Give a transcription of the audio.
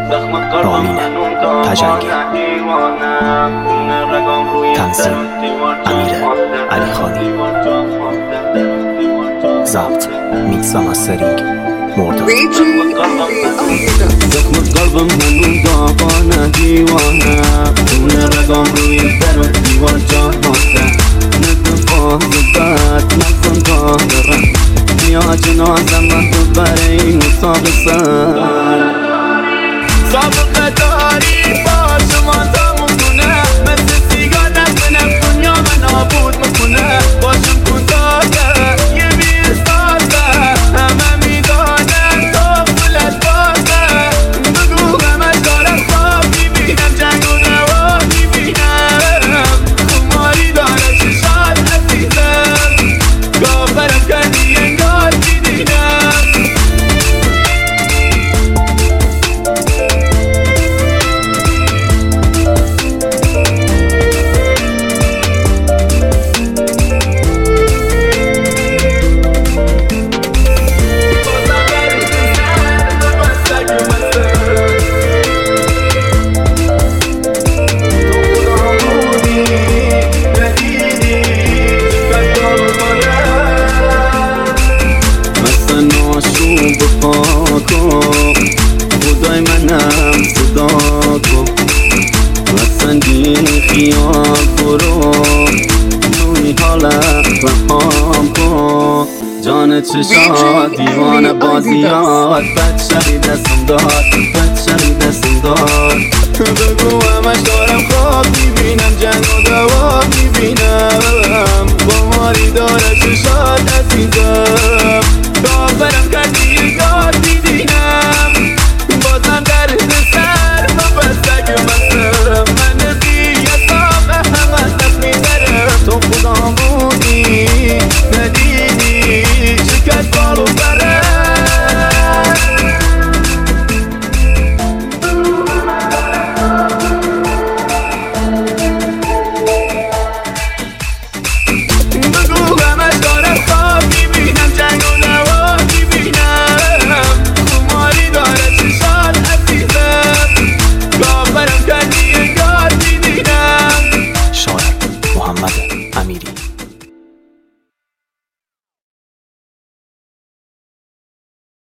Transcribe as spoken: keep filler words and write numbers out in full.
رامین تجنگی، تنظیم امیر علیخانی، ضبط میکس و مسترینگ مرداد. زخم قلبم هنون داغانه دیوانه، خون رگام روی در و دیوار جا مانده. نتفاهم بد نکن قاهره، بیا جنازم من تو برای این اتاق سر. سابقه داری با شما تموم کنه، مثل سیگار نزنم دنیا من نابود میکنه. باشم کن داده یه بیستازه، همه میدانم تو پولت بازه. بگو همش دارم خواب میبینم، جنگ و نوا میبینم. خماری داره چشات عزیزم، کافرم کردی انگار میدینم. خدای منم صدا کن، واسندی خیال برو، توی حالت رهام کن. جان چشات دیوانه بازیات، بد شبی دستم داد، بد شبی دستم داد. بگو همش دارم خواب